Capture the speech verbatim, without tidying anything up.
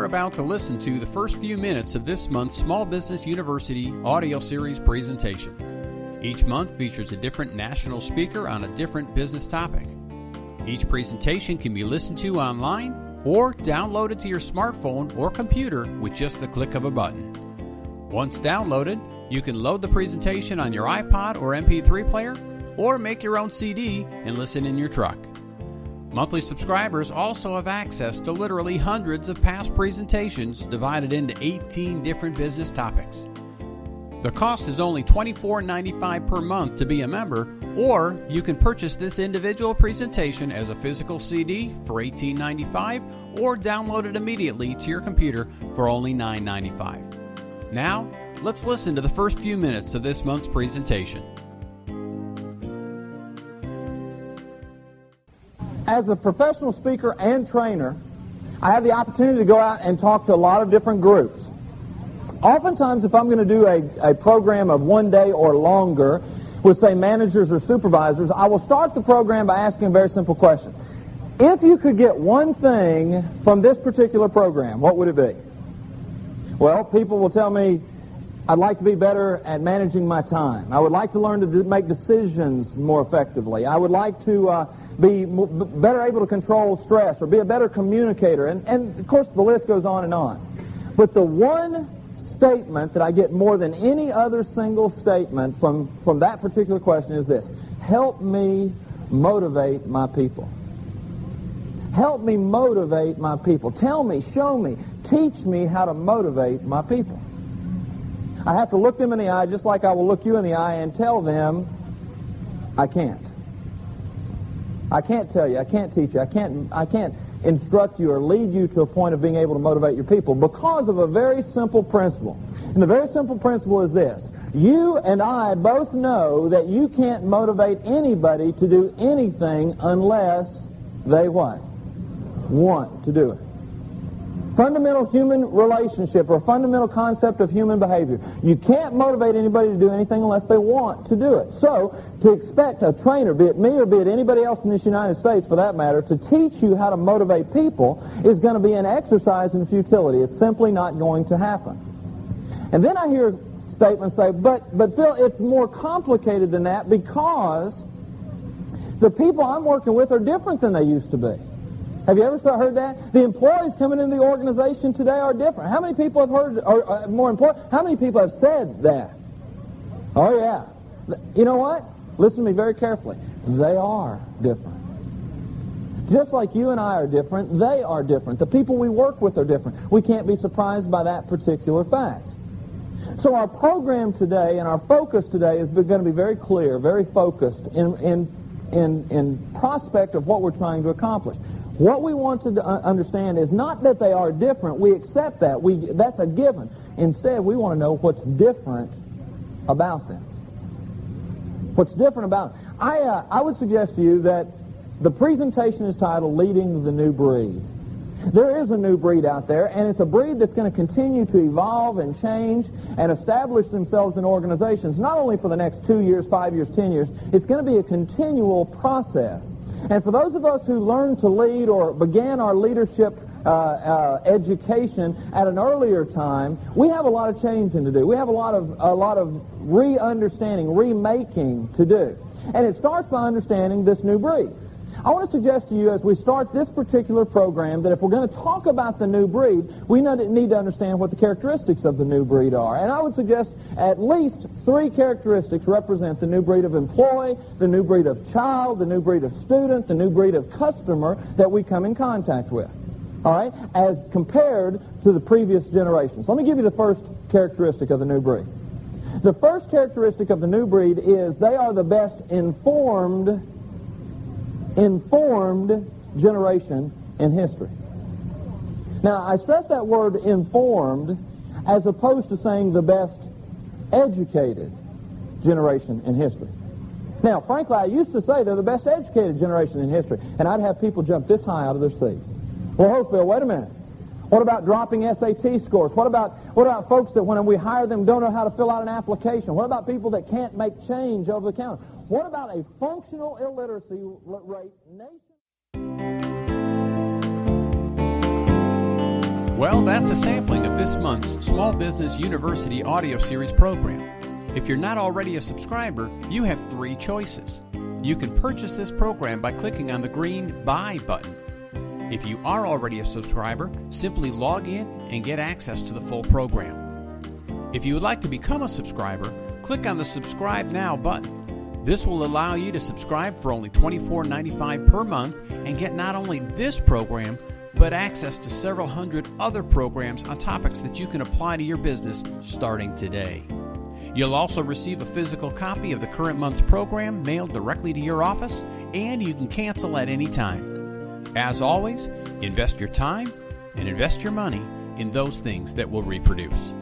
are about to listen to the first few minutes of this month's Small Business University audio series presentation. Each month features a different national speaker on a different business topic. Each presentation can be listened to online or downloaded to your smartphone or computer with just the click of a button. Once downloaded, you can load the presentation on your iPod or M P three player, or make your own C D and listen in your truck. Monthly subscribers also have access to literally hundreds of past presentations divided into eighteen different business topics. The cost is only twenty-four ninety-five per month to be a member, or you can purchase this individual presentation as a physical C D for eighteen ninety-five or download it immediately to your computer for only nine ninety-five. Now, let's listen to the first few minutes of this month's presentation. As a professional speaker and trainer, I have the opportunity to go out and talk to a lot of different groups. Oftentimes, if I'm going to do a, a program of one day or longer with, say, managers or supervisors, I will start the program by asking a very simple question. If you could get one thing from this particular program, what would it be? Well, people will tell me, I'd like to be better at managing my time. I would like to learn to do, make decisions more effectively. I would like to uh, be m- better able to control stress or be a better communicator. And, and, of course, the list goes on and on. But the one statement that I get more than any other single statement from, from that particular question is this: help me motivate my people. Help me motivate my people. Tell me, show me, teach me how to motivate my people. I have to look them in the eye just like I will look you in the eye and tell them, I can't. I can't tell you, I can't teach you, I can't, I can't instruct you or lead you to a point of being able to motivate your people because of a very simple principle. And the very simple principle is this: you and I both know that you can't motivate anybody to do anything unless they what? Want to do it. Fundamental human relationship or fundamental concept of human behavior. You can't motivate anybody to do anything unless they want to do it. So, to expect a trainer, be it me or be it anybody else in this United States for that matter, to teach you how to motivate people is going to be an exercise in futility. It's simply not going to happen. And then I hear statements say, but, but Phil, it's more complicated than that because the people I'm working with are different than they used to be. Have you ever heard that? The employees coming into the organization today are different. How many people have heard, or uh, more important, how many people have said that? Oh, yeah. You know what? Listen to me very carefully. They are different. Just like you and I are different, they are different. The people we work with are different. We can't be surprised by that particular fact. So our program today and our focus today is going to be very clear, very focused in, in, in, in prospect of what we're trying to accomplish. What we want to understand is not that they are different. We accept that. We, that's a given. Instead, we want to know what's different about them. What's different about them. I, uh, I would suggest to you that the presentation is titled Leading the New Breed. There is a new breed out there, and it's a breed that's going to continue to evolve and change and establish themselves in organizations, not only for the next two years, five years, ten years. It's going to be a continual process. And for those of us who learned to lead or began our leadership uh, uh, education at an earlier time, we have a lot of changing to do. We have a lot of a lot of re-understanding, remaking to do. And it starts by understanding this new breed. I want to suggest to you as we start this particular program that if we're going to talk about the new breed, we need to understand what the characteristics of the new breed are. And I would suggest at least three characteristics represent the new breed of employee, the new breed of child, the new breed of student, the new breed of customer that we come in contact with. All right? As compared to the previous generations. Let me give you the first characteristic of the new breed. The first characteristic of the new breed is they are the best informed informed generation in history. Now, I stress that word informed as opposed to saying the best educated generation in history. Now, frankly, I used to say they're the best educated generation in history, and I'd have people jump this high out of their seats. Well, oh, Phil, wait a minute. What about dropping S A T scores? What about what about folks that when we hire them don't know how to fill out an application? What about people that can't make change over the counter? What about a functional illiteracy rate nation? Well, that's a sampling of this month's Small Business University audio series program. If you're not already a subscriber, you have three choices. You can purchase this program by clicking on the green Buy button. If you are already a subscriber, simply log in and get access to the full program. If you would like to become a subscriber, click on the Subscribe Now button. This will allow you to subscribe for only twenty-four dollars and ninety-five cents per month and get not only this program, but access to several hundred other programs on topics that you can apply to your business starting today. You'll also receive a physical copy of the current month's program mailed directly to your office, and you can cancel at any time. As always, invest your time and invest your money in those things that will reproduce.